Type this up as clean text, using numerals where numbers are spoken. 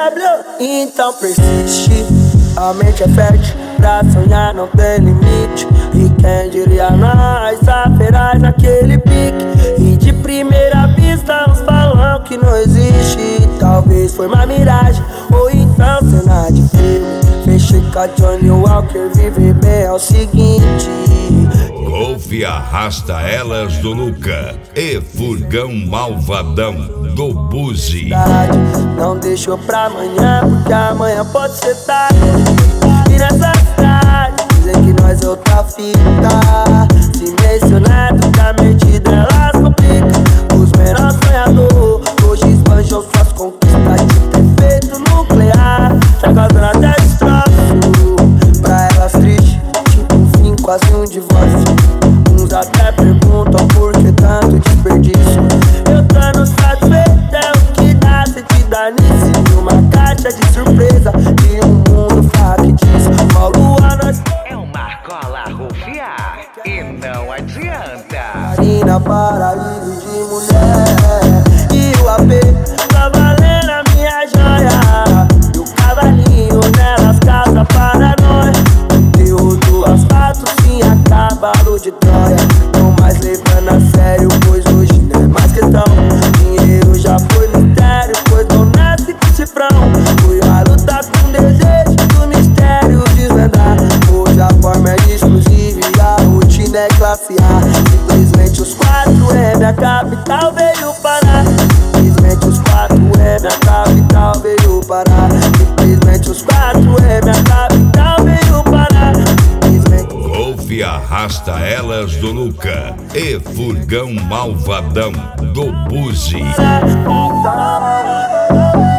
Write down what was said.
Então persiste, a mente é fértil, pra sonhar não tem limite. E quem diria nós, feraz naquele pique. E de primeira vista uns falam que não existe. Talvez foi uma miragem, ou então cena de filme. Fechei com a Johnny Walker, viver bem é o seguinte. Golf arrasta elas do Luca e Furgão Malvadão do Buzi. Não deixou pra amanhã, porque amanhã pode ser tarde. E nessa cidade dizem que nós é outra fita. Se mencionado que a mente delas complica. Os menores sonhadores hoje esbanjam suas conquistas de ter feito nuclear. Tá causando até destroço pra elas triste, tipo um fim, quase um divórcio. Uns até perguntam por que tanto desperdício. Eu tô no satisfeito, é o que dá sentido a nisso. E uma caixa de surpresa de um mundo factício. Logo a nós é uma cola rufiar e não adianta. Marina, paraíso de mulher. E o AP tá valendo a minha joia. E o cavalinho nelas casa para nós. Conteúdo asfalto, sim, a cavalo de Troia. Não mais levando a sério, pois hoje não é mais questão. Dinheiro já foi mistério, pois não nasce com cifrão. Fui a lutar com desejo do mistério desvendar. Hoje a forma é exclusiva e a rotina é classe A. Simplesmente os 4M, a capital veio parar. Simplesmente os 4M, a capital veio parar. Simplesmente os 4M, a capital veio parar. Golf arrasta elas do Luca e Furgão Malvadão do Buzi.